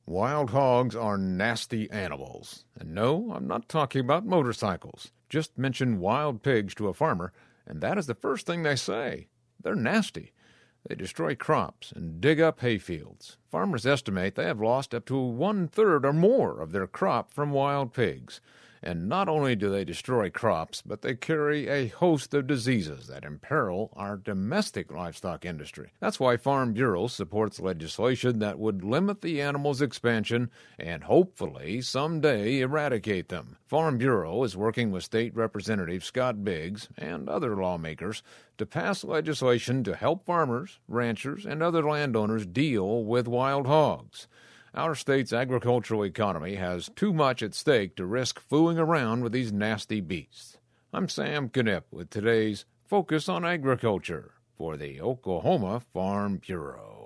Wild hogs are nasty animals. And no, I'm not talking about motorcycles. Just mention wild pigs to a farmer, and that is the first thing they say. They're nasty. They destroy crops and dig up hayfields. Farmers estimate they have lost up to 1/3 or more of their crop from wild pigs. And not only do they destroy crops, but they carry a host of diseases that imperil our domestic livestock industry. That's why Farm Bureau supports legislation that would limit the animals' expansion and hopefully someday eradicate them. Farm Bureau is working with State Representative Scott Biggs and other lawmakers to pass legislation to help farmers, ranchers, and other landowners deal with wild hogs. Our state's agricultural economy has too much at stake to risk fooling around with these nasty beasts. I'm Sam Knipp with today's Focus on Agriculture for the Oklahoma Farm Bureau.